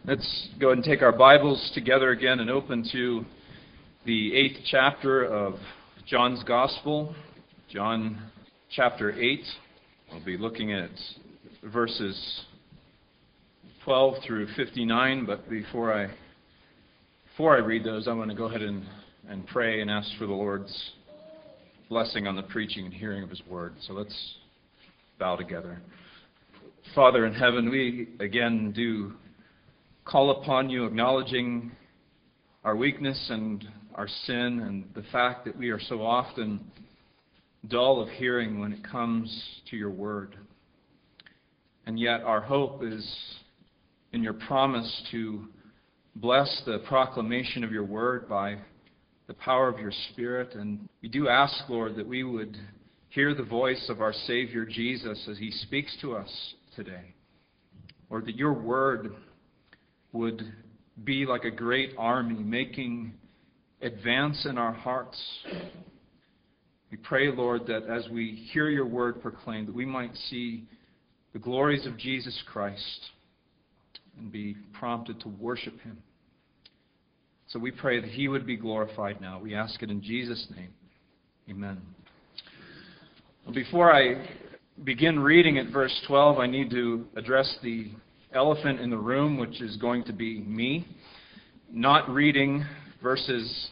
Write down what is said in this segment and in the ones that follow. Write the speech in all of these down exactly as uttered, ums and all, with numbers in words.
Let's go ahead and take our Bibles together again and open to the eighth chapter of John's Gospel, John chapter eight. We'll be looking at verses twelve through fifty-nine, but before I before I read those, I'm going to go ahead and, and pray and ask for the Lord's blessing on the preaching and hearing of His Word. So let's bow together. Father in heaven, we again do call upon you, acknowledging our weakness and our sin and the fact that we are so often dull of hearing when it comes to your word. And yet our hope is in your promise to bless the proclamation of your word by the power of your Spirit. And we do ask, Lord, that we would hear the voice of our Savior Jesus as He speaks to us today. Lord, that your word would be like a great army making advance in our hearts. We pray, Lord, that as we hear your word proclaimed, that we might see the glories of Jesus Christ and be prompted to worship Him. So we pray that He would be glorified now. We ask it in Jesus' name. Amen. Well, before I begin reading at verse twelve, I need to address the elephant in the room, which is going to be me. Not reading verses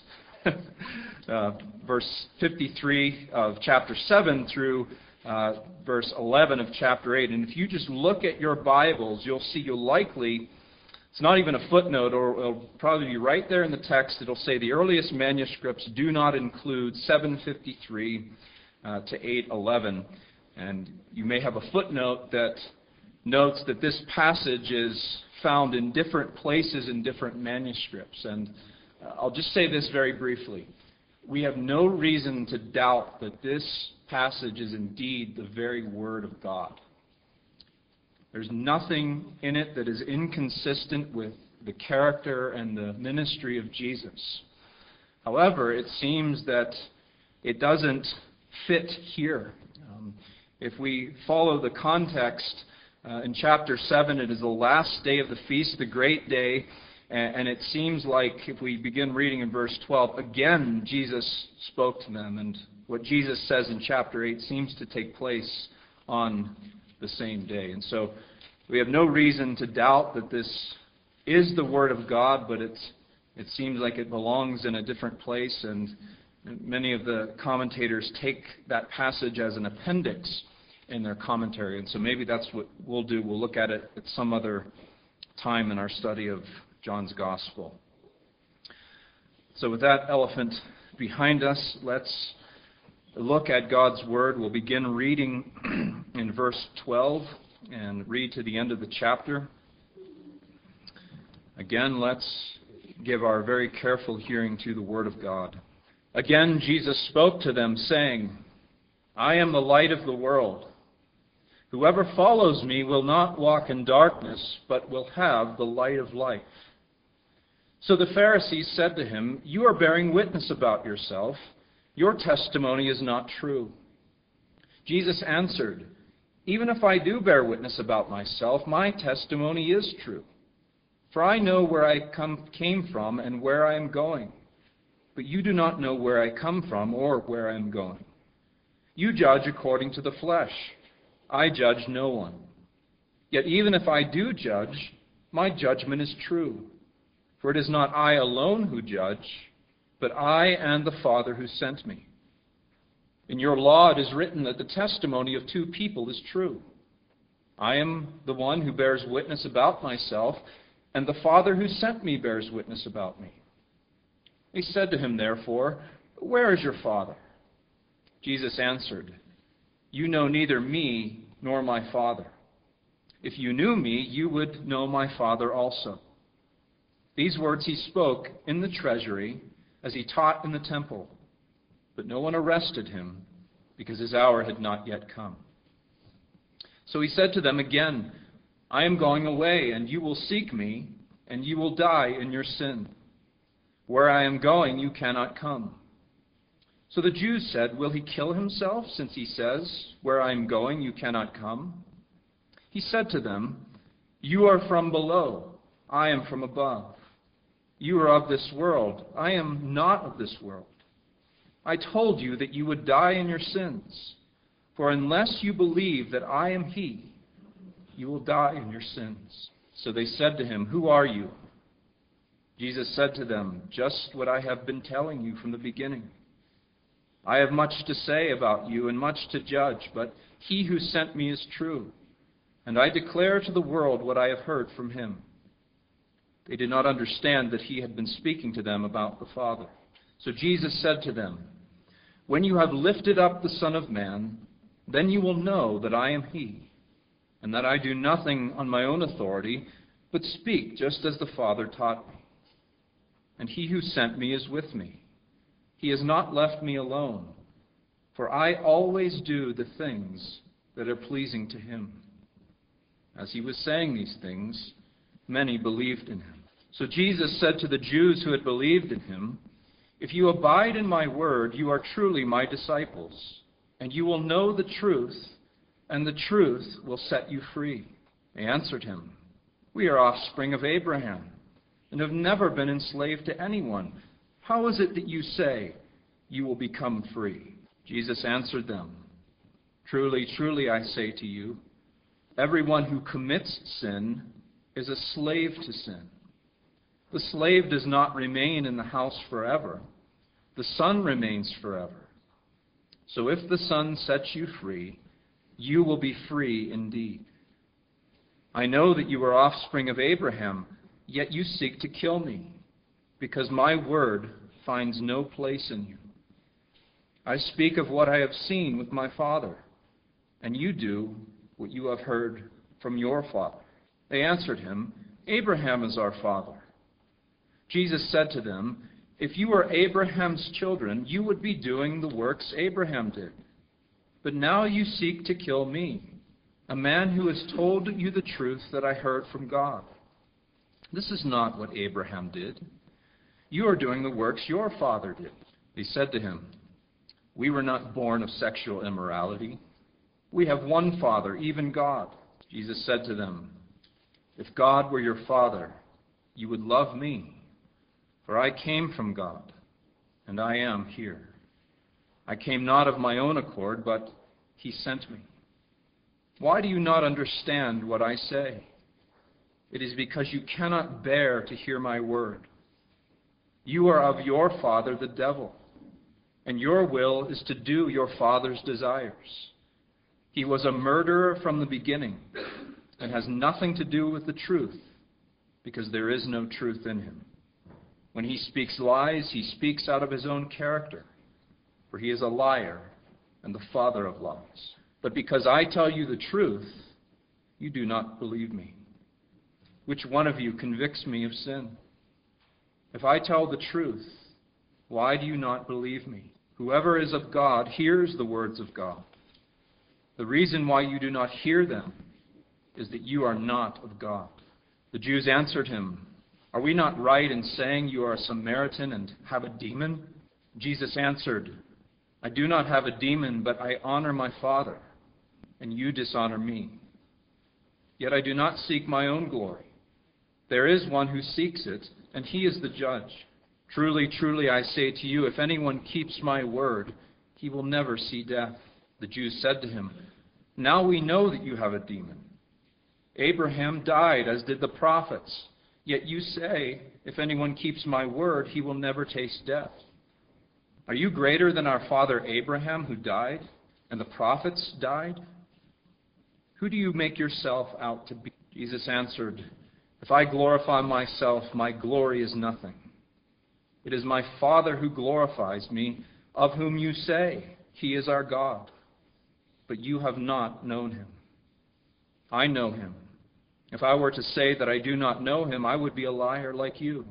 uh, verse fifty-three of chapter seven through uh, verse eleven of chapter eight. And if you just look at your Bibles, you'll see you'll likely, it's not even a footnote, or it'll probably be right there in the text. It'll say the earliest manuscripts do not include seven fifty-three uh, to eight eleven. And you may have a footnote that notes that this passage is found in different places in different manuscripts. And uh, I'll just say this very briefly. We have no reason to doubt that this passage is indeed the very Word of God. There's nothing in it that is inconsistent with the character and the ministry of Jesus. However, it seems that it doesn't fit here. Um, if we follow the context, Uh, in chapter seven, it is the last day of the feast, the great day, and, and it seems like if we begin reading in verse twelve, again Jesus spoke to them, and what Jesus says in chapter eight seems to take place on the same day. And so we have no reason to doubt that this is the Word of God, but it's, it seems like it belongs in a different place, and many of the commentators take that passage as an appendix in their commentary. And so maybe that's what we'll do. We'll look at it at some other time in our study of John's Gospel. So with that elephant behind us, let's look at God's Word. We'll begin reading in verse twelve and read to the end of the chapter. Again, let's give our very careful hearing to the Word of God. Again, Jesus spoke to them, saying, I am the light of the world. Whoever follows me will not walk in darkness, but will have the light of life. So the Pharisees said to him, You are bearing witness about yourself. Your testimony is not true. Jesus answered, Even if I do bear witness about myself, my testimony is true. For I know where I come, came from and where I am going. But you do not know where I come from or where I am going. You judge according to the flesh. I judge no one. Yet even if I do judge, my judgment is true. For it is not I alone who judge, but I and the Father who sent me. In your law it is written that the testimony of two people is true. I am the one who bears witness about myself, and the Father who sent me bears witness about me. They said to him, therefore, Where is your Father? Jesus answered, You know neither me nor my Father. If you knew me, you would know my Father also. These words he spoke in the treasury as he taught in the temple. But no one arrested him, because his hour had not yet come. So he said to them again, I am going away, and you will seek me, and you will die in your sin. Where I am going, you cannot come. So the Jews said, Will he kill himself, since he says, Where I am going, you cannot come? He said to them, You are from below. I am from above. You are of this world. I am not of this world. I told you that you would die in your sins. For unless you believe that I am He, you will die in your sins." So they said to him, "Who are you?" Jesus said to them, "Just what I have been telling you from the beginning. I have much to say about you and much to judge, but He who sent me is true, and I declare to the world what I have heard from Him." They did not understand that He had been speaking to them about the Father. So Jesus said to them, "When you have lifted up the Son of Man, then you will know that I am He, and that I do nothing on my own authority, but speak just as the Father taught me. And He who sent me is with me. He has not left me alone, for I always do the things that are pleasing to Him." As He was saying these things, many believed in Him. So Jesus said to the Jews who had believed in Him, "If you abide in my word, you are truly my disciples, and you will know the truth, and the truth will set you free." They answered Him, "We are offspring of Abraham, and have never been enslaved to anyone. How is it that you say, 'You will become free'?" Jesus answered them, "Truly, truly, I say to you, everyone who commits sin is a slave to sin. The slave does not remain in the house forever. The Son remains forever. So if the Son sets you free, you will be free indeed. I know that you are offspring of Abraham, yet you seek to kill me, because my word finds no place in you. I speak of what I have seen with my Father, and you do what you have heard from your father." They answered him, "Abraham is our father." Jesus said to them, "If you were Abraham's children, you would be doing the works Abraham did. But now you seek to kill me, a man who has told you the truth that I heard from God. This is not what Abraham did. You are doing the works your father did." They said to him, "We were not born of sexual immorality. We have one Father, even God." Jesus said to them, "If God were your Father, you would love me, for I came from God, and I am here. I came not of my own accord, but He sent me. Why do you not understand what I say? It is because you cannot bear to hear my word. You are of your father, the devil, and your will is to do your father's desires. He was a murderer from the beginning and has nothing to do with the truth, because there is no truth in him. When he speaks lies, he speaks out of his own character, for he is a liar and the father of lies. But because I tell you the truth, you do not believe me. Which one of you convicts me of sin? If I tell the truth, why do you not believe me? Whoever is of God hears the words of God. The reason why you do not hear them is that you are not of God." The Jews answered him, "Are we not right in saying you are a Samaritan and have a demon?" Jesus answered, "I do not have a demon, but I honor my Father, and you dishonor me. Yet I do not seek my own glory. There is one who seeks it, and he is the judge. Truly, truly, I say to you, if anyone keeps my word, he will never see death." The Jews said to him, "Now we know that you have a demon. Abraham died, as did the prophets. Yet you say, if anyone keeps my word, he will never taste death. Are you greater than our father Abraham, who died, and the prophets died? Who do you make yourself out to be?" Jesus answered, "If I glorify myself, my glory is nothing. It is my Father who glorifies me, of whom you say, He is our God. But you have not known Him. I know Him. If I were to say that I do not know Him, I would be a liar like you.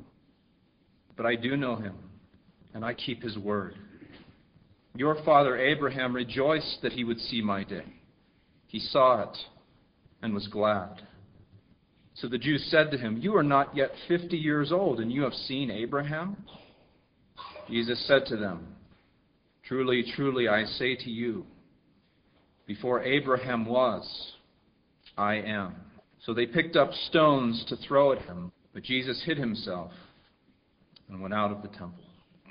But I do know Him, and I keep His word. Your father Abraham rejoiced that he would see my day. He saw it and was glad." So the Jews said to him, "You are not yet fifty years old, and you have seen Abraham?" Jesus said to them, "Truly, truly, I say to you, before Abraham was, I am." So they picked up stones to throw at him, But Jesus hid himself and went out of the temple.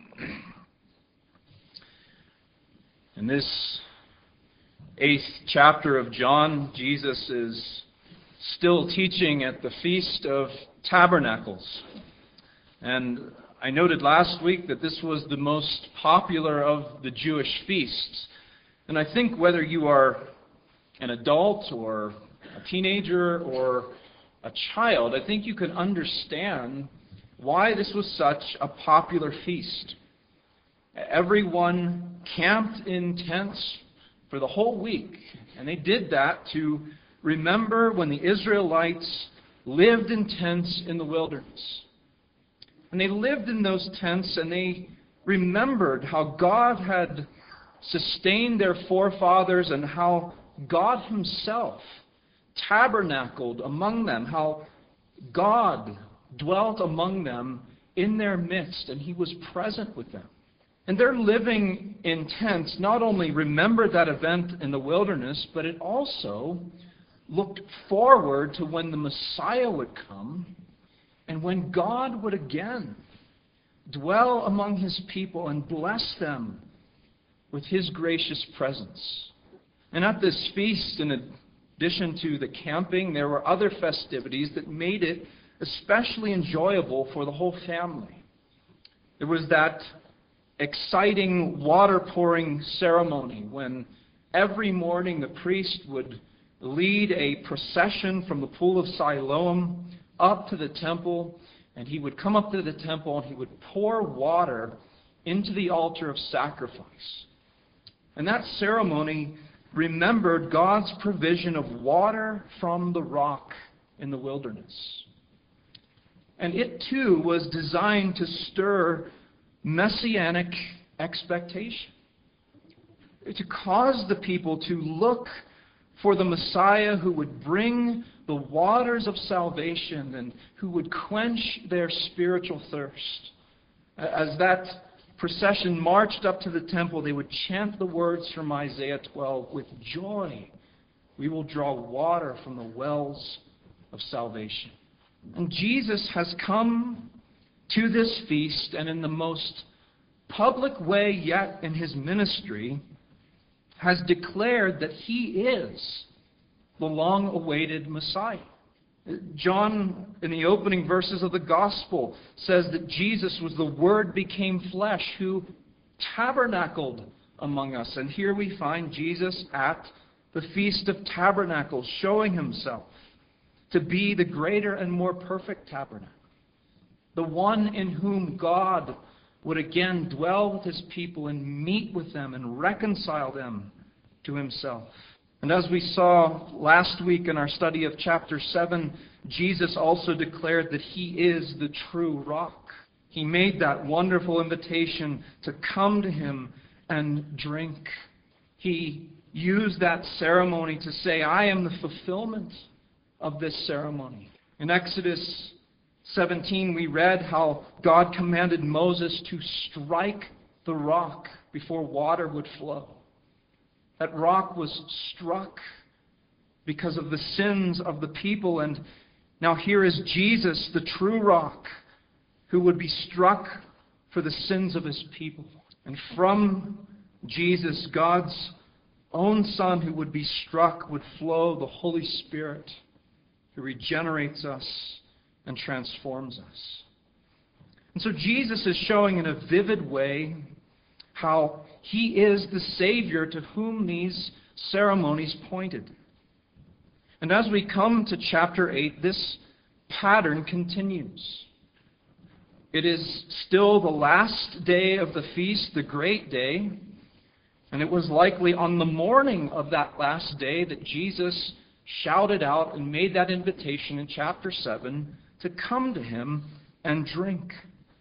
In this eighth chapter of John, Jesus is still teaching at the Feast of Tabernacles. And I noted last week that this was the most popular of the Jewish feasts. And I think whether you are an adult or a teenager or a child, I think you can understand why this was such a popular feast. Everyone camped in tents for the whole week, and they did that to remember when the Israelites lived in tents in the wilderness. And they lived in those tents, and they remembered how God had sustained their forefathers and how God Himself tabernacled among them, how God dwelt among them in their midst, and He was present with them. And their living in tents not only remembered that event in the wilderness, but it also looked forward to when the Messiah would come and when God would again dwell among His people and bless them with His gracious presence. And at this feast, in addition to the camping, there were other festivities that made it especially enjoyable for the whole family. There was that exciting water pouring ceremony when every morning the priest would lead a procession from the pool of Siloam up to the temple, and he would come up to the temple and he would pour water into the altar of sacrifice. And that ceremony remembered God's provision of water from the rock in the wilderness. And it too was designed to stir messianic expectation, to cause the people to look for the Messiah who would bring the waters of salvation and who would quench their spiritual thirst. As that procession marched up to the temple, they would chant the words from Isaiah twelve, "With joy we will draw water from the wells of salvation." And Jesus has come to this feast, and in the most public way yet in His ministry, has declared that He is the long-awaited Messiah. John, in the opening verses of the Gospel, says that Jesus was the Word became flesh who tabernacled among us. And here we find Jesus at the Feast of Tabernacles, showing Himself to be the greater and more perfect tabernacle, the one in whom God would again dwell with His people and meet with them and reconcile them to Himself. And as we saw last week in our study of chapter seven, Jesus also declared that He is the true rock. He made that wonderful invitation to come to Him and drink. He used that ceremony to say, "I am the fulfillment of this ceremony." In Exodus seventeen, we read how God commanded Moses to strike the rock before water would flow. That rock was struck because of the sins of the people, and now here is Jesus, the true rock, who would be struck for the sins of His people. And from Jesus, God's own Son who would be struck, would flow the Holy Spirit who regenerates us and transforms us. And so Jesus is showing in a vivid way how He is the Savior to whom these ceremonies pointed. And as we come to chapter eight, this pattern continues. It is still the last day of the feast, the great day, and it was likely on the morning of that last day that Jesus shouted out and made that invitation in chapter seven to come to Him and drink.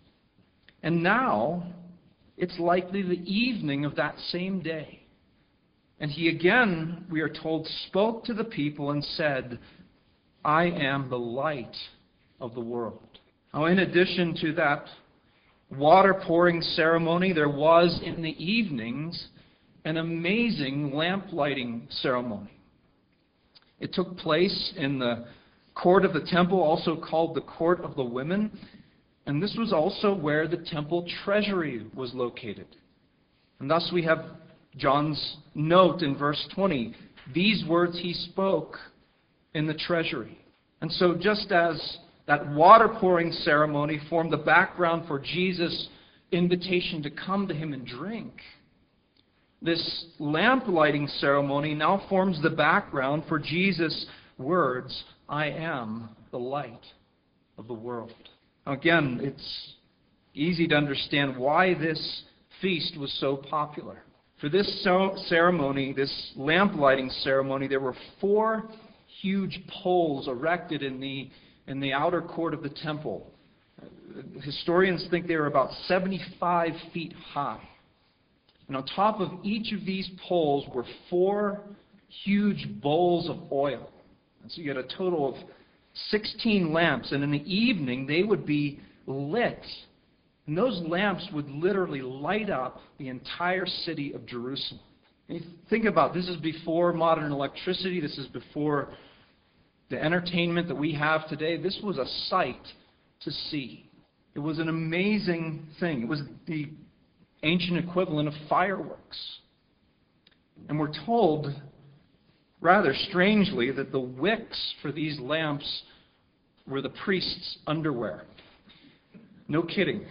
And now, it's likely the evening of that same day. And He again, we are told, spoke to the people and said, "I am the light of the world." Now, in addition to that water pouring ceremony, there was in the evenings an amazing lamp lighting ceremony. It took place in the court of the temple, also called the court of the women. And this was also where the temple treasury was located. And thus we have John's note in verse twenty. These words he spoke in the treasury. And so just as that water pouring ceremony formed the background for Jesus' invitation to come to him and drink, this lamp lighting ceremony now forms the background for Jesus' words, I am the light of the world. Now again, it's easy to understand why this feast was so popular. For this ceremony, this lamp lighting ceremony, there were four huge poles erected in the, in the outer court of the temple. Historians think they were about seventy-five feet high. And on top of each of these poles were four huge bowls of oil. And so you had a total of sixteen lamps. And in the evening, they would be lit. And those lamps would literally light up the entire city of Jerusalem. And you think about it, this is before modern electricity. This is before the entertainment that we have today. This was a sight to see. It was an amazing thing. It was the ancient equivalent of fireworks. And we're told, rather strangely, that the wicks for these lamps were the priest's underwear. No kidding.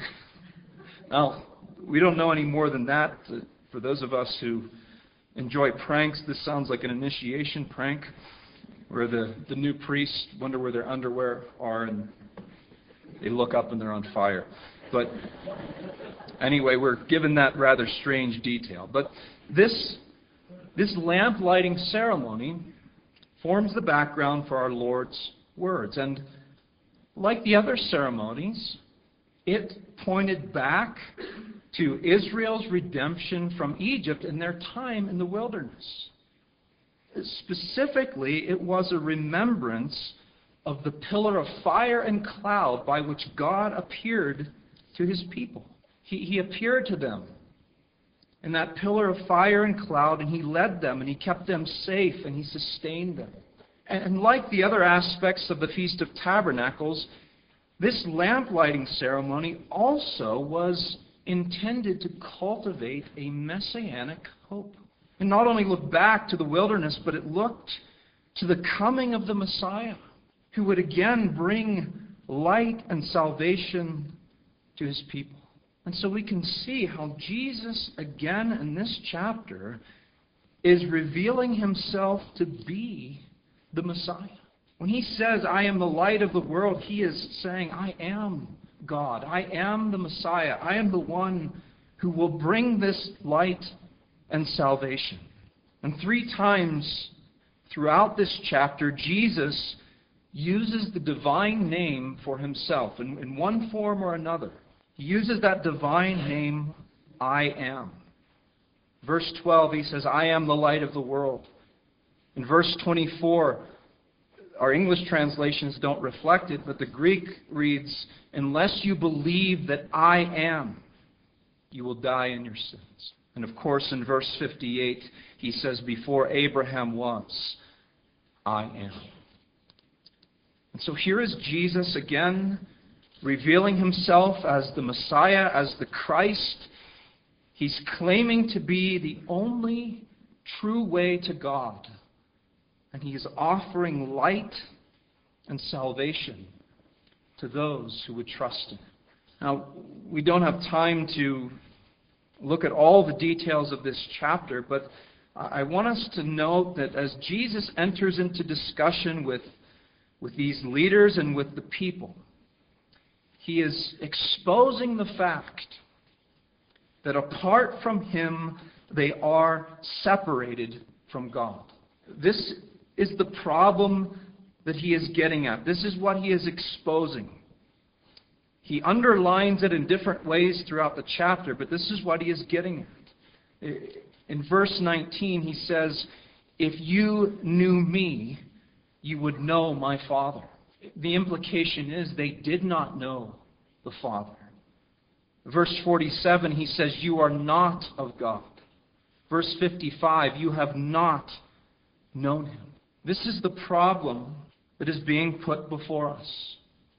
Now, we don't know any more than that. For those of us who enjoy pranks, this sounds like an initiation prank, where the, the new priests wonder where their underwear are, and they look up and they're on fire. But anyway, we're given that rather strange detail. But this, this lamp lighting ceremony forms the background for our Lord's words. And like the other ceremonies, it pointed back to Israel's redemption from Egypt in their time in the wilderness. Specifically, it was a remembrance of the pillar of fire and cloud by which God appeared to his people. He, he appeared to them in that pillar of fire and cloud, and he led them, and he kept them safe, and he sustained them. And, and like the other aspects of the Feast of Tabernacles, this lamp lighting ceremony also was intended to cultivate a messianic hope. And not only look back to the wilderness, but it looked to the coming of the Messiah, who would again bring light and salvation to his people. And so we can see how Jesus, again in this chapter, is revealing himself to be the Messiah. When he says, I am the light of the world, he is saying, I am God. I am the Messiah. I am the one who will bring this light and salvation. And three times throughout this chapter, Jesus uses the divine name for himself in, in one form or another. He uses that divine name, I am. Verse twelve, he says, I am the light of the world. In verse twenty-four, our English translations don't reflect it, but the Greek reads, unless you believe that I am, you will die in your sins. And of course, in verse fifty-eight, he says, before Abraham was, I am. And so here is Jesus again, revealing himself as the Messiah, as the Christ. He's claiming to be the only true way to God. And he is offering light and salvation to those who would trust him. Now, we don't have time to look at all the details of this chapter, but I want us to note that as Jesus enters into discussion with, with these leaders and with the people, he is exposing the fact that apart from him, they are separated from God. This is the problem that he is getting at. This is what he is exposing. He underlines it in different ways throughout the chapter, but this is what he is getting at. In verse nineteen, he says, if you knew me, you would know my Father. The implication is they did not know the Father. Verse forty-seven, he says, you are not of God. Verse fifty-five, you have not known him. This is the problem that is being put before us.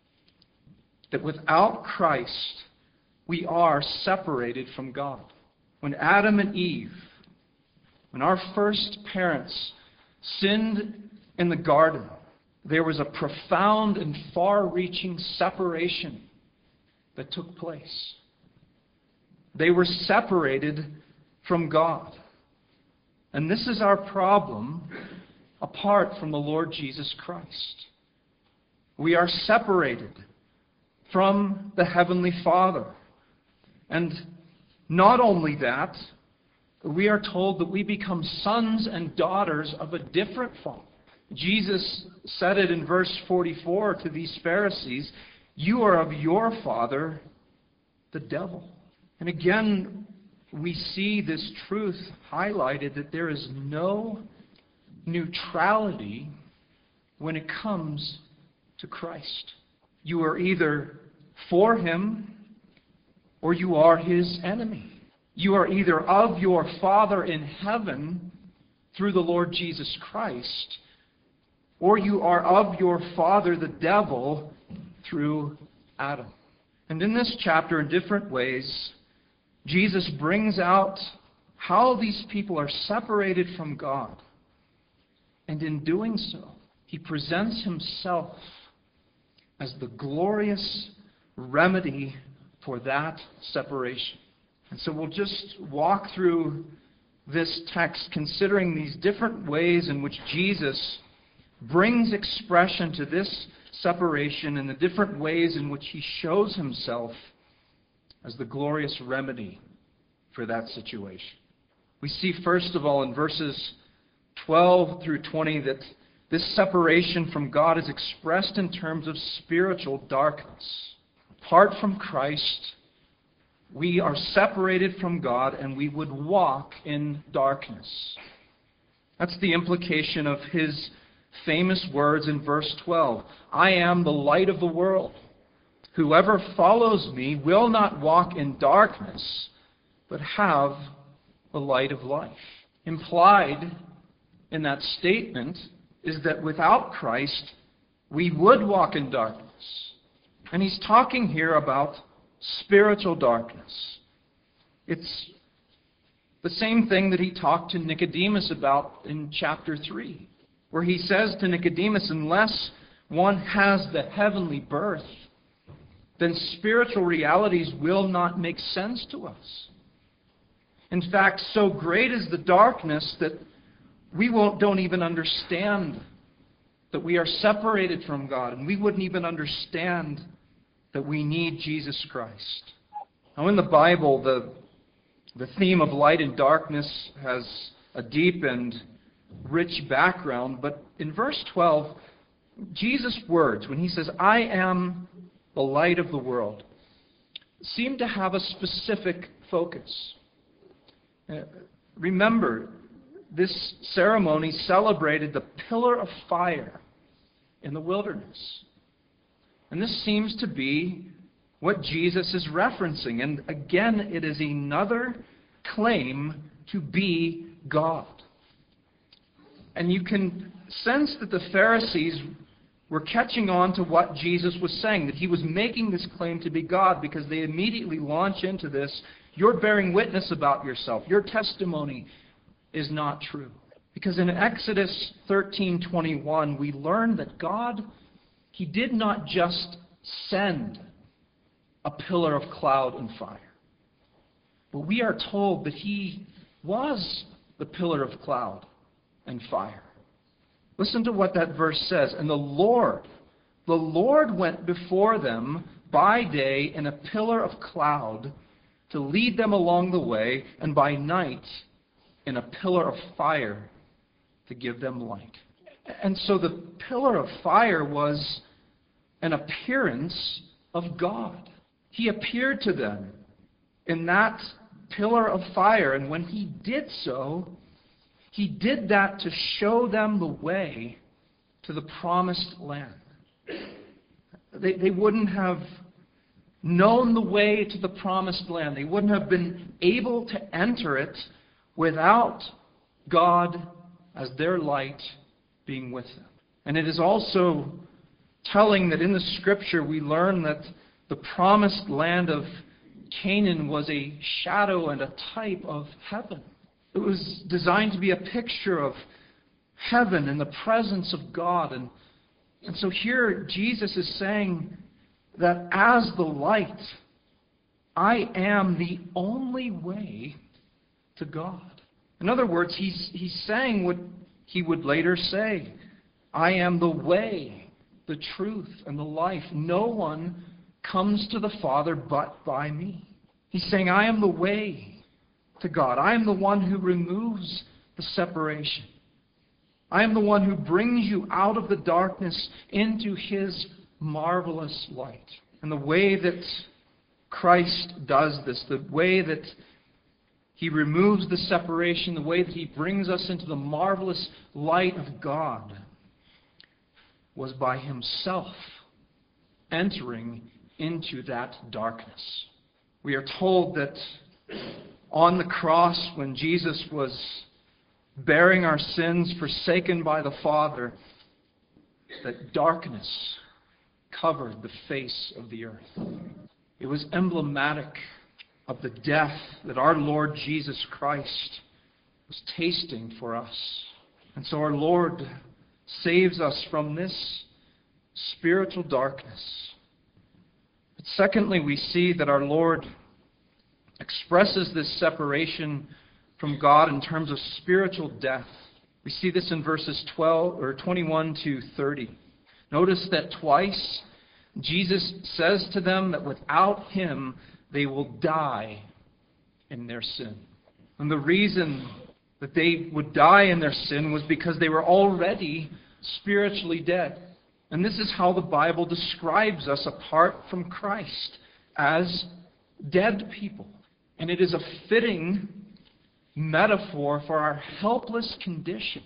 That without Christ, we are separated from God. When Adam and Eve, when our first parents sinned in the garden, there was a profound and far-reaching separation that took place. They were separated from God. And this is our problem apart from the Lord Jesus Christ. We are separated from the Heavenly Father. And not only that, we are told that we become sons and daughters of a different Father. Jesus said it in verse forty-four to these Pharisees, "You are of your father, the devil." And again, we see this truth highlighted that there is no neutrality when it comes to Christ. You are either for Him or you are His enemy. You are either of your Father in heaven through the Lord Jesus Christ, or you are of your father, the devil, through Adam. And in this chapter, in different ways, Jesus brings out how these people are separated from God. And in doing so, He presents Himself as the glorious remedy for that separation. And so we'll just walk through this text, considering these different ways in which Jesus brings expression to this separation and the different ways in which He shows Himself as the glorious remedy for that situation. We see, first of all, in verses twelve through twenty, that this separation from God is expressed in terms of spiritual darkness. Apart from Christ, we are separated from God and we would walk in darkness. That's the implication of His famous words in verse twelve. "I am the light of the world. Whoever follows me will not walk in darkness, but have the light of life." Implied in that statement is that without Christ, we would walk in darkness. And He's talking here about spiritual darkness. It's the same thing that He talked to Nicodemus about in chapter three. Where He says to Nicodemus, unless one has the heavenly birth, then spiritual realities will not make sense to us. In fact, so great is the darkness that we won't, don't even understand that we are separated from God, and we wouldn't even understand that we need Jesus Christ. Now in the Bible, the, the theme of light and darkness has a deep and rich background, but in verse twelve, Jesus' words, when He says, "I am the light of the world," seem to have a specific focus. Uh, remember, this ceremony celebrated the pillar of fire in the wilderness. And this seems to be what Jesus is referencing. And again, it is another claim to be God. And you can sense that the Pharisees were catching on to what Jesus was saying, that He was making this claim to be God, because they immediately launch into this, "You're bearing witness about yourself. Your testimony is not true." Because in Exodus thirteen twenty-one, we learn that God, He did not just send a pillar of cloud and fire, but we are told that He was the pillar of cloud and fire. Listen to what that verse says. "And the Lord, the Lord went before them by day in a pillar of cloud to lead them along the way, and by night in a pillar of fire to give them light." And so the pillar of fire was an appearance of God. He appeared to them in that pillar of fire, and when He did so, He did that to show them the way to the promised land. They, they wouldn't have known the way to the promised land. They wouldn't have been able to enter it without God as their light being with them. And it is also telling that in the Scripture we learn that the promised land of Canaan was a shadow and a type of heaven. It was designed to be a picture of heaven and the presence of God. And, and so here Jesus is saying that as the light, I am the only way to God. In other words, he's, he's saying what he would later say. I am the way, the truth, and the life. No one comes to the Father but by me. He's saying, I am the way to God. I am the one who removes the separation. I am the one who brings you out of the darkness into His marvelous light. And the way that Christ does this, the way that He removes the separation, the way that He brings us into the marvelous light of God, was by Himself entering into that darkness. We are told that on the cross, when Jesus was bearing our sins, forsaken by the Father, that darkness covered the face of the earth. It was emblematic of the death that our Lord Jesus Christ was tasting for us. And so our Lord saves us from this spiritual darkness. But secondly, we see that our Lord expresses this separation from God in terms of spiritual death. We see this in verses twelve or twenty-one to thirty. Notice that twice Jesus says to them that without Him they will die in their sin. And the reason that they would die in their sin was because they were already spiritually dead. And this is how the Bible describes us apart from Christ, as dead people. And it is a fitting metaphor for our helpless condition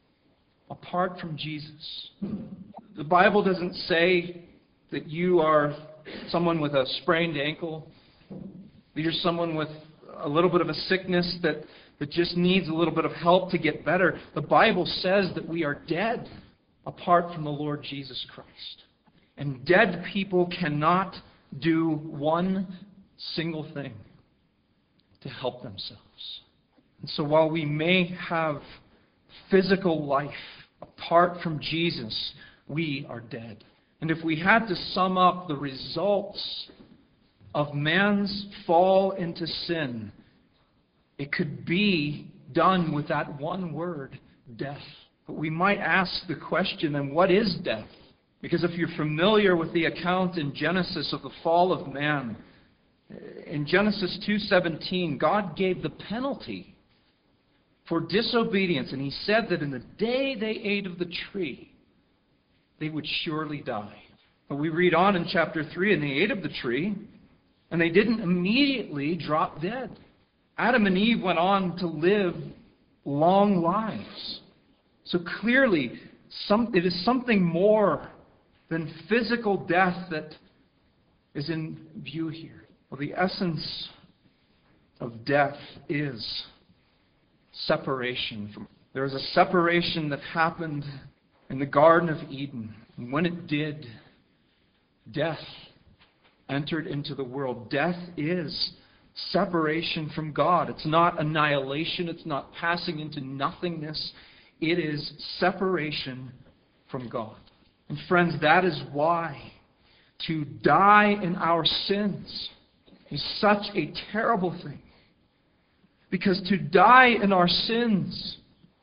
apart from Jesus. The Bible doesn't say that you are someone with a sprained ankle, that you're someone with a little bit of a sickness that, that just needs a little bit of help to get better. The Bible says that we are dead apart from the Lord Jesus Christ. And dead people cannot do one single thing to help themselves. And so while we may have physical life apart from Jesus, we are dead. And if we had to sum up the results of man's fall into sin, it could be done with that one word, death. But we might ask the question, then what is death? Because if you're familiar with the account in Genesis of the fall of man, in Genesis two seventeen, God gave the penalty for disobedience, and He said that in the day they ate of the tree, they would surely die. But we read on in chapter three, and they ate of the tree, and they didn't immediately drop dead. Adam and Eve went on to live long lives. So clearly, some, it is something more than physical death that is in view here. Well, the essence of death is separation from. There is a separation that happened in the Garden of Eden. And when it did, death entered into the world. Death is separation from God. It's not annihilation. It's not passing into nothingness. It is separation from God. And friends, that is why to die in our sins is such a terrible thing. Because to die in our sins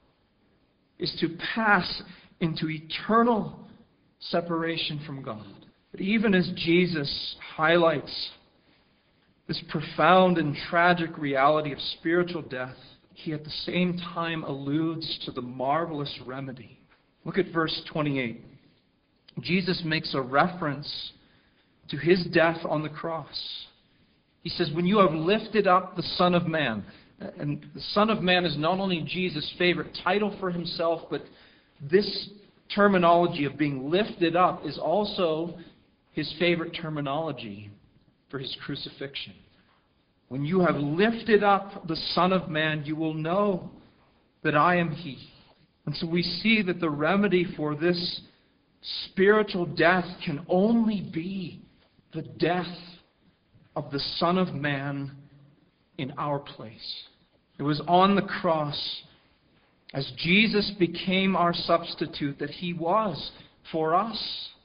is to pass into eternal separation from God. But even as Jesus highlights this profound and tragic reality of spiritual death, He at the same time alludes to the marvelous remedy. Look at verse twenty-eight. Jesus makes a reference to His death on the cross. He says, when you have lifted up the Son of Man, and the Son of Man is not only Jesus' favorite title for Himself, but this terminology of being lifted up is also His favorite terminology for His crucifixion. When you have lifted up the Son of Man, you will know that I am He. And so we see that the remedy for this spiritual death can only be the death of the Son of Man in our place. It was on the cross, as Jesus became our substitute, that He was, for us,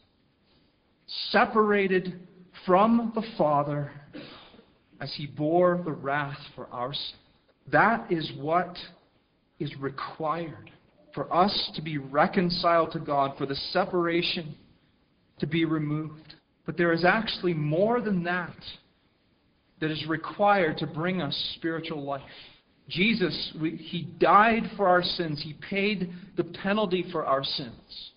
separated from the Father as He bore the wrath for our sin. That is what is required for us to be reconciled to God, for the separation to be removed. But there is actually more than that that is required to bring us spiritual life. Jesus, we, He died for our sins. He paid the penalty for our sins.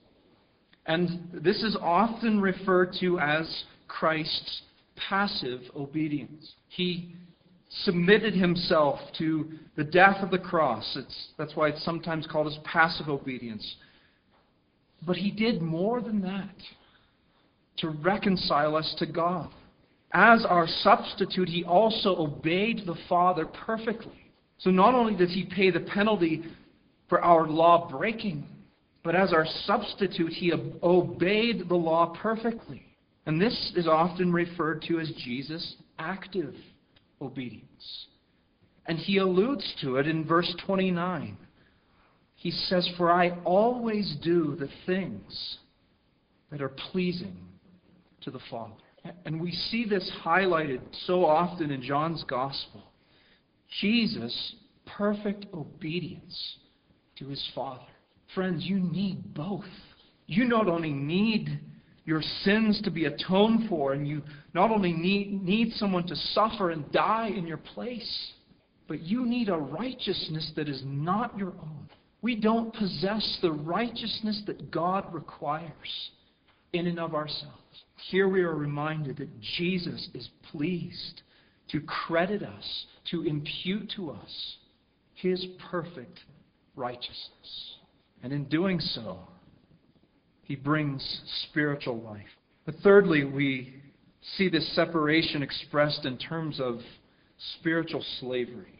And this is often referred to as Christ's passive obedience. He submitted Himself to the death of the cross. It's, that's why it's sometimes called as passive obedience. But He did more than that to reconcile us to God. As our substitute, He also obeyed the Father perfectly. So not only did He pay the penalty for our law breaking, but as our substitute, He obeyed the law perfectly. And this is often referred to as Jesus' active obedience. And He alludes to it in verse twenty-nine. He says, "For I always do the things that are pleasing to the Father." And we see this highlighted so often in John's Gospel. Jesus' perfect obedience to His Father. Friends, you need both. You not only need your sins to be atoned for, and you not only need, need someone to suffer and die in your place, but you need a righteousness that is not your own. We don't possess the righteousness that God requires in and of ourselves. Here we are reminded that Jesus is pleased to credit us, to impute to us His perfect righteousness. And in doing so, He brings spiritual life. But thirdly, we see this separation expressed in terms of spiritual slavery.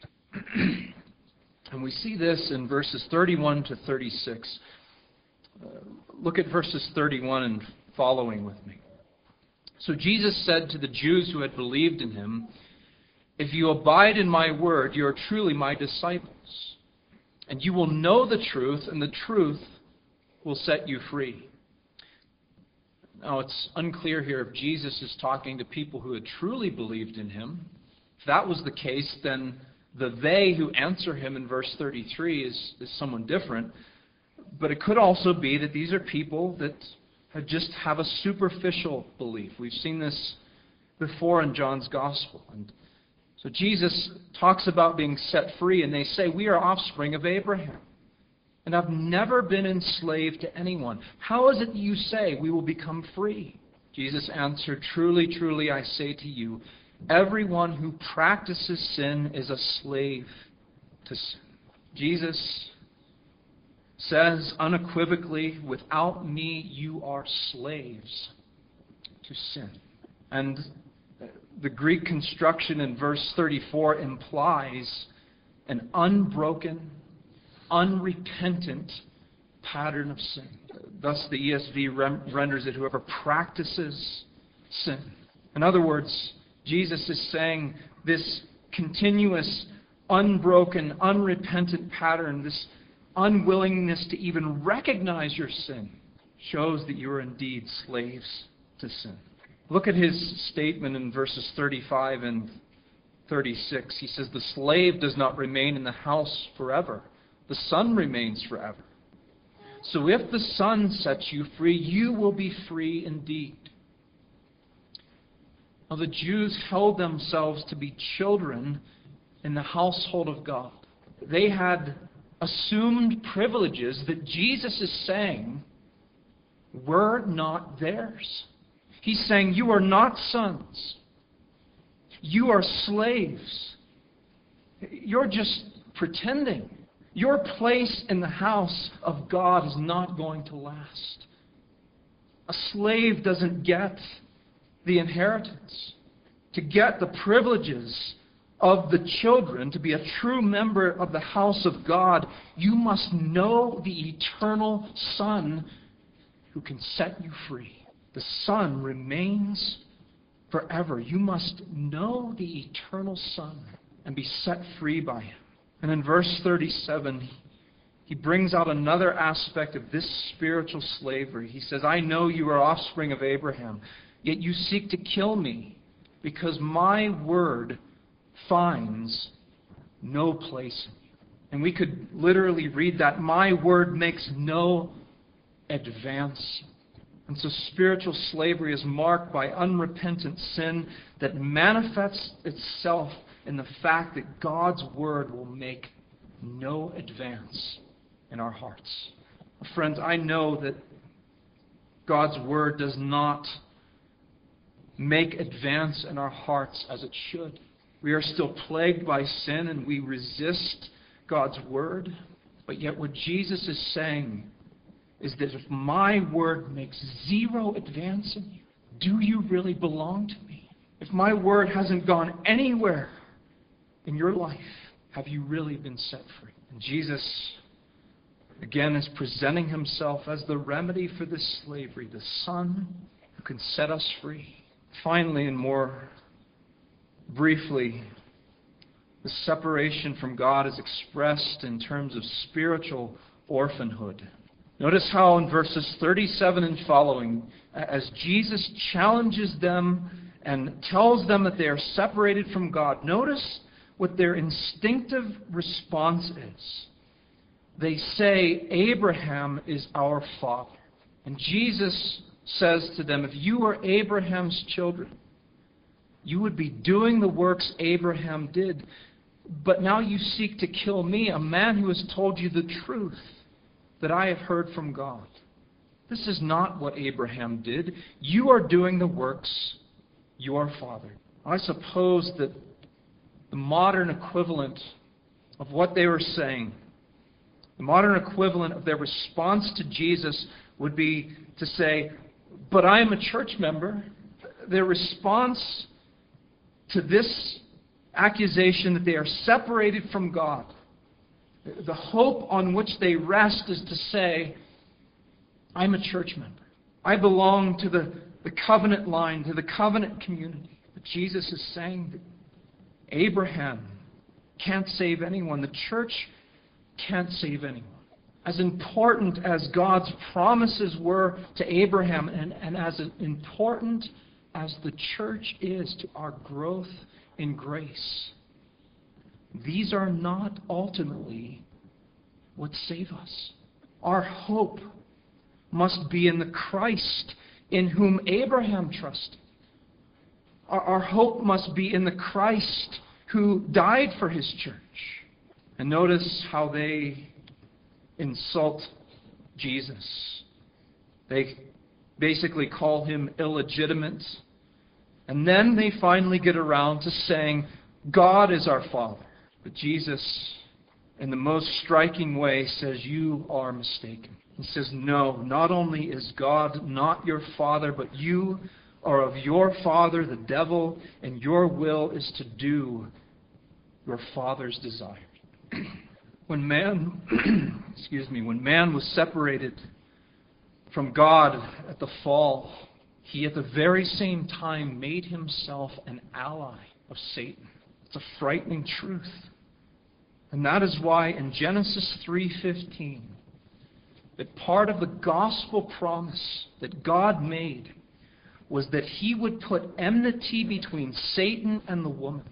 And we see this in verses thirty-one to thirty-six. Uh, look at verses thirty-one and following with me. "So Jesus said to the Jews who had believed in Him, 'If you abide in my word, you are truly my disciples. And you will know the truth, and the truth will set you free.'" Now, it's unclear here if Jesus is talking to people who had truly believed in Him. If that was the case, then the they who answer Him in verse thirty-three is, is someone different. But it could also be that these are people that just have a superficial belief. We've seen this before in John's Gospel. And so Jesus talks about being set free, and they say, "We are offspring of Abraham, and have never been enslaved to anyone. How is it that you say we will become free?" Jesus answered, "Truly, truly, I say to you, everyone who practices sin is a slave to sin." Jesus says unequivocally, "Without me, you are slaves to sin." And the Greek construction in verse thirty-four implies an unbroken, unrepentant pattern of sin. Thus the E S V renders it, "Whoever practices sin." In other words, Jesus is saying this continuous, unbroken, unrepentant pattern, this unwillingness to even recognize your sin, shows that you are indeed slaves to sin. Look at His statement in verses thirty-five and thirty-six. He says, "The slave does not remain in the house forever. The Son remains forever. So if the Son sets you free, you will be free indeed." Now, the Jews held themselves to be children in the household of God. They had assumed privileges that Jesus is saying were not theirs. He's saying, you are not sons. You are slaves. You're just pretending. Your place in the house of God is not going to last. A slave doesn't get the inheritance. To get the privileges of the children, to be a true member of the house of God, you must know the eternal Son who can set you free. The Son remains forever. You must know the eternal Son and be set free by Him. And in verse thirty-seven, he brings out another aspect of this spiritual slavery. He says, I know you are offspring of Abraham, yet you seek to kill me, because my word finds no place in you. And we could literally read that, my word makes no advance. And so spiritual slavery is marked by unrepentant sin that manifests itself in the fact that God's word will make no advance in our hearts. Friends, I know that God's word does not make advance in our hearts as it should. We are still plagued by sin and we resist God's word. But yet what Jesus is saying is that if my word makes zero advance in you, do you really belong to me? If my word hasn't gone anywhere in your life, have you really been set free? And Jesus, again, is presenting Himself as the remedy for this slavery, the Son who can set us free. Finally, and more briefly, the separation from God is expressed in terms of spiritual orphanhood. Notice how in verses thirty-seven and following, as Jesus challenges them and tells them that they are separated from God, notice what their instinctive response is. They say, Abraham is our father. And Jesus says to them, if you were Abraham's children, you would be doing the works Abraham did. But now you seek to kill me, a man who has told you the truth that I have heard from God. This is not what Abraham did. You are doing the works your father. I suppose that the modern equivalent of what they were saying, the modern equivalent of their response to Jesus would be to say, but I am a church member. Their response to this accusation that they are separated from God, the hope on which they rest is to say, I'm a church member. I belong to the, the covenant line, to the covenant community. But Jesus is saying that Abraham can't save anyone. The church can't save anyone. As important as God's promises were to Abraham, and, and as important as the church is to our growth in grace, these are not ultimately what save us. Our hope must be in the Christ in whom Abraham trusted. Our, our hope must be in the Christ who died for His church. And notice how they insult Jesus. They basically call Him illegitimate. And then they finally get around to saying, God is our Father. But Jesus, in the most striking way, says, you are mistaken. He says, no, not only is God not your Father, but you are of your father, the devil, and your will is to do your father's desire. When man, excuse me, when man was separated from God at the fall, he at the very same time made himself an ally of Satan. It's a frightening truth. And that is why in Genesis three fifteen, that part of the gospel promise that God made was that He would put enmity between Satan and the woman.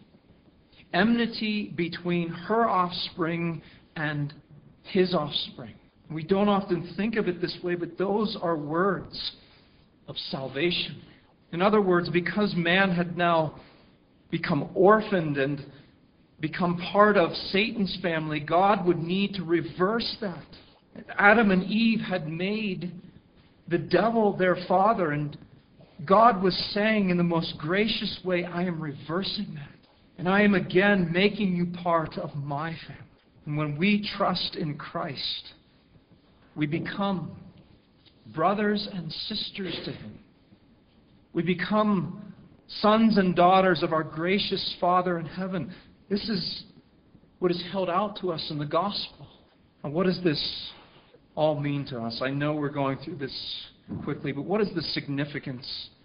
Enmity between her offspring and his offspring. We don't often think of it this way, but those are words of salvation. In other words, because man had now become orphaned and become part of Satan's family, God would need to reverse that. Adam and Eve had made the devil their father, and God was saying in the most gracious way, I am reversing that. And I am again making you part of my family. And when we trust in Christ, we become brothers and sisters to Him. We become sons and daughters of our gracious Father in heaven. This is what is held out to us in the gospel. And what does this all mean to us? I know we're going through this quickly, but what is the significance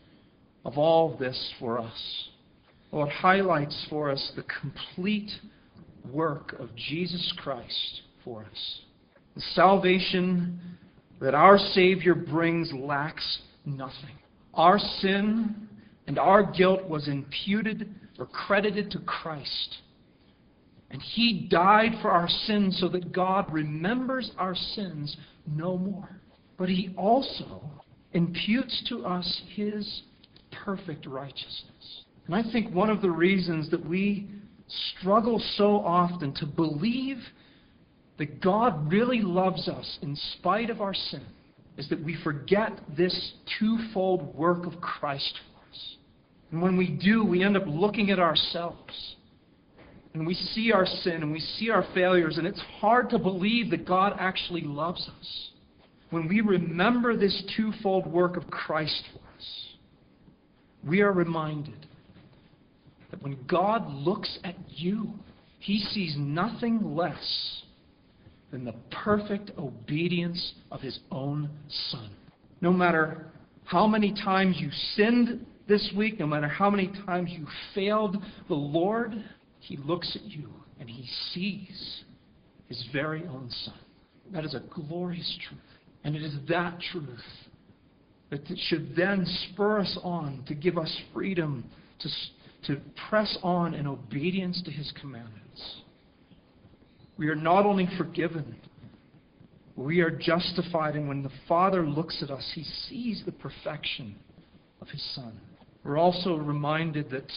of all of this for us? Well, it highlights for us the complete work of Jesus Christ for us. The salvation that our Savior brings lacks nothing. Our sin and our guilt was imputed or credited to Christ. And He died for our sins so that God remembers our sins no more. But He also imputes to us His perfect righteousness. And I think one of the reasons that we struggle so often to believe that God really loves us in spite of our sin is that we forget this twofold work of Christ for us. And when we do, we end up looking at ourselves. And we see our sin and we see our failures, and it's hard to believe that God actually loves us. When we remember this twofold work of Christ for us, we are reminded that when God looks at you, He sees nothing less than the perfect obedience of His own Son. No matter how many times you sinned this week, no matter how many times you failed the Lord, He looks at you and He sees His very own Son. That is a glorious truth. And it is that truth that should then spur us on to give us freedom to, to press on in obedience to His commandments. We are not only forgiven, we are justified. And when the Father looks at us, He sees the perfection of His Son. We're also reminded that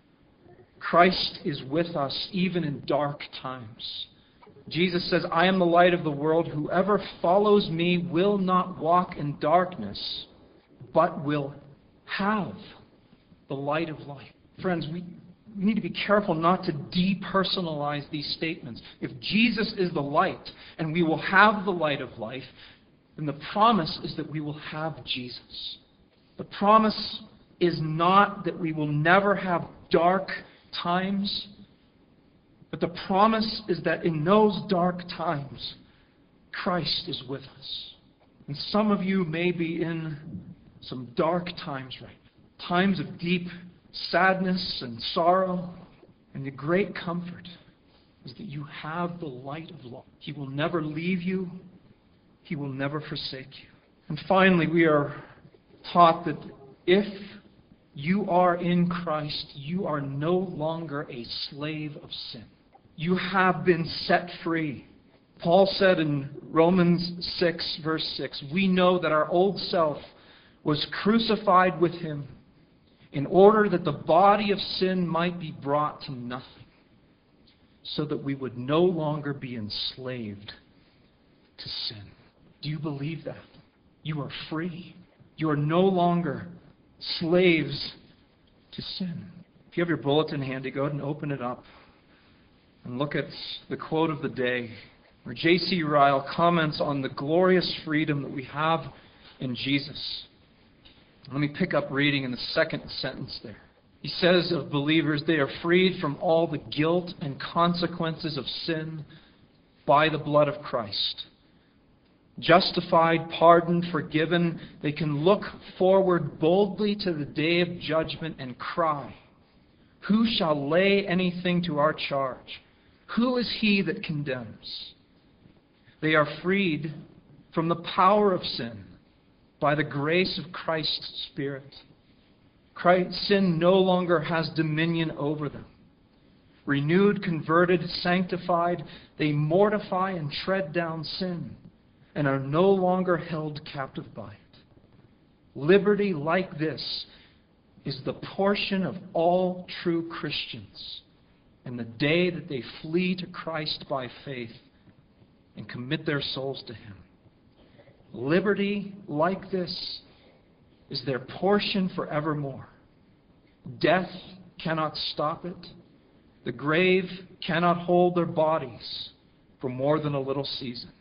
Christ is with us even in dark times. Jesus says, I am the light of the world. Whoever follows me will not walk in darkness, but will have the light of life. Friends, we, we need to be careful not to depersonalize these statements. If Jesus is the light and we will have the light of life, then the promise is that we will have Jesus. The promise is not that we will never have dark times, but the promise is that in those dark times, Christ is with us. And some of you may be in some dark times right now. Times of deep sadness and sorrow. And the great comfort is that you have the light of love. He will never leave you. He will never forsake you. And finally, we are taught that if you are in Christ, you are no longer a slave of sin. You have been set free. Paul said in Romans six, verse six, we know that our old self was crucified with Him in order that the body of sin might be brought to nothing, so that we would no longer be enslaved to sin. Do you believe that? You are free. You are no longer slaves to sin. If you have your bulletin handy, go ahead and open it up and look at the quote of the day, where J C Ryle comments on the glorious freedom that we have in Jesus. Let me pick up reading in the second sentence there. He says of believers, they are freed from all the guilt and consequences of sin by the blood of Christ. Justified, pardoned, forgiven, they can look forward boldly to the day of judgment and cry, who shall lay anything to our charge? Who is he that condemns? They are freed from the power of sin by the grace of Christ's Spirit. Christ, sin no longer has dominion over them. Renewed, converted, sanctified, they mortify and tread down sin and are no longer held captive by it. Liberty like this is the portion of all true Christians in the day that they flee to Christ by faith and commit their souls to Him. Liberty like this is their portion forevermore. Death cannot stop it. The grave cannot hold their bodies for more than a little season.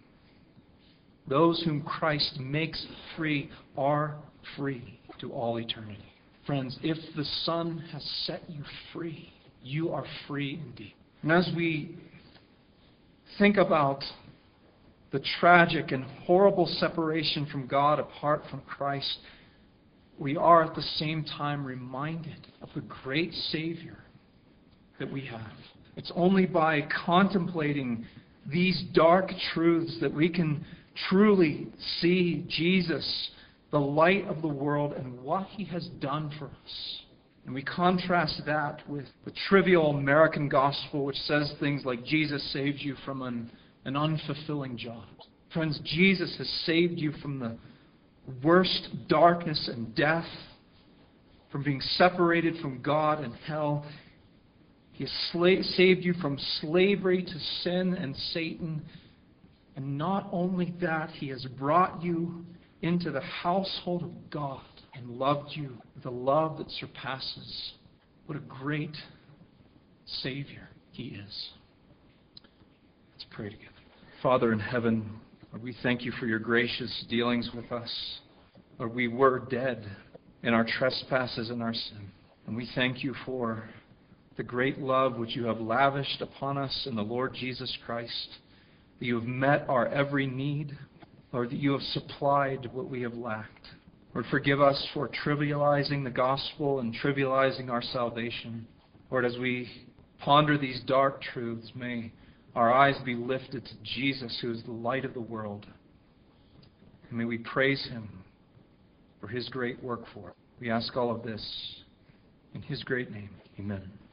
Those whom Christ makes free are free to all eternity. Friends, if the Son has set you free, you are free indeed. And as we think about the tragic and horrible separation from God apart from Christ, we are at the same time reminded of the great Savior that we have. It's only by contemplating these dark truths that we can truly see Jesus, the light of the world, and what He has done for us. And we contrast that with the trivial American gospel, which says things like Jesus saved you from an, an unfulfilling job. Friends, Jesus has saved you from the worst darkness and death, from being separated from God and hell. He has sla- saved you from slavery to sin and Satan. And not only that, He has brought you into the household of God and loved you with a love that surpasses. What a great Savior He is. Let's pray together. Father in heaven, Lord, we thank You for Your gracious dealings with us. Lord, we were dead in our trespasses and our sin. And we thank You for the great love which You have lavished upon us in the Lord Jesus Christ, that You have met our every need, Lord, that You have supplied what we have lacked. Lord, forgive us for trivializing the gospel and trivializing our salvation. Lord, as we ponder these dark truths, may our eyes be lifted to Jesus, who is the light of the world. And may we praise Him for His great work for it. We ask all of this in His great name. Amen.